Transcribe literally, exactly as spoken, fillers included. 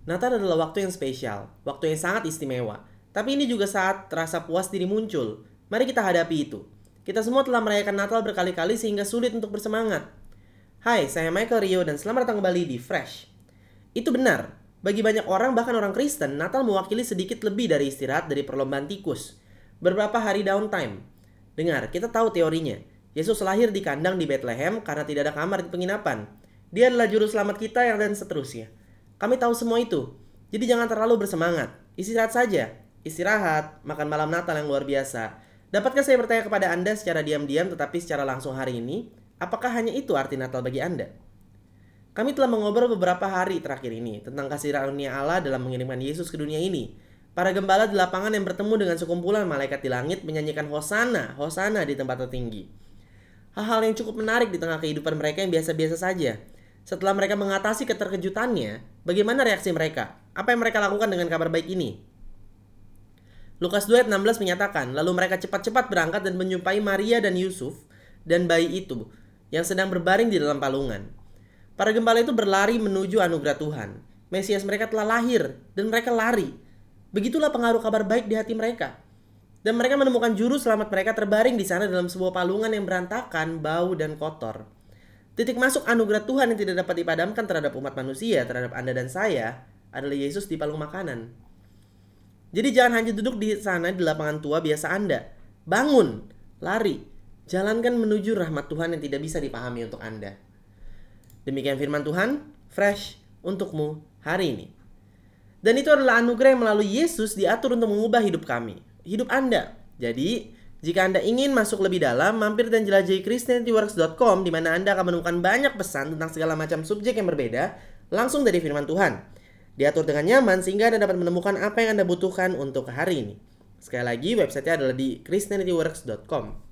Natal adalah waktu yang spesial, waktu yang sangat istimewa. Tapi ini juga saat rasa puas diri muncul. Mari kita hadapi itu. Kita semua telah merayakan Natal berkali-kali sehingga sulit untuk bersemangat. Hai, saya Michael Rio dan selamat datang kembali di Fresh. Itu benar. Bagi banyak orang, bahkan orang Kristen, Natal mewakili sedikit lebih dari istirahat dari perlombaan tikus. Beberapa hari downtime. Dengar, kita tahu teorinya. Yesus lahir di kandang di Bethlehem karena tidak ada kamar di penginapan. Dia adalah juru selamat kita yang dan seterusnya. Kami tahu semua itu. Jadi jangan terlalu bersemangat. Istirahat saja. Istirahat, makan malam Natal yang luar biasa. Dapatkah saya bertanya kepada Anda secara diam-diam tetapi secara langsung hari ini, apakah hanya itu arti Natal bagi Anda? Kami telah mengobrol beberapa hari terakhir ini tentang kasih karunia Allah dalam mengirimkan Yesus ke dunia ini. Para gembala di lapangan yang bertemu dengan sekumpulan malaikat di langit menyanyikan Hosana, Hosana di tempat tertinggi. Hal-hal yang cukup menarik di tengah kehidupan mereka yang biasa-biasa saja. Setelah mereka mengatasi keterkejutannya, bagaimana reaksi mereka? Apa yang mereka lakukan dengan kabar baik ini? Lukas dua ayat enam belas menyatakan, lalu mereka cepat-cepat berangkat dan menjumpai Maria dan Yusuf dan bayi itu yang sedang berbaring di dalam palungan. Para gembala itu berlari menuju anugerah Tuhan. Mesias mereka telah lahir dan mereka lari. Begitulah pengaruh kabar baik di hati mereka. Dan mereka menemukan juru selamat mereka terbaring di sana dalam sebuah palungan yang berantakan, bau dan kotor. Titik masuk anugerah Tuhan yang tidak dapat dipadamkan terhadap umat manusia, terhadap Anda dan saya, adalah Yesus di palung makanan. Jadi jangan hanya duduk di sana di lapangan tua biasa Anda. Bangun, lari, jalankan menuju rahmat Tuhan yang tidak bisa dipahami untuk Anda. Demikian firman Tuhan, fresh untukmu hari ini. Dan itu adalah anugerah yang melalui Yesus diatur untuk mengubah hidup kami, hidup Anda. Jadi, jika Anda ingin masuk lebih dalam, mampir dan jelajahi christianity works dot com di mana Anda akan menemukan banyak pesan tentang segala macam subjek yang berbeda langsung dari firman Tuhan. Diatur dengan nyaman sehingga Anda dapat menemukan apa yang Anda butuhkan untuk hari ini. Sekali lagi, websitenya adalah di christianity works dot com.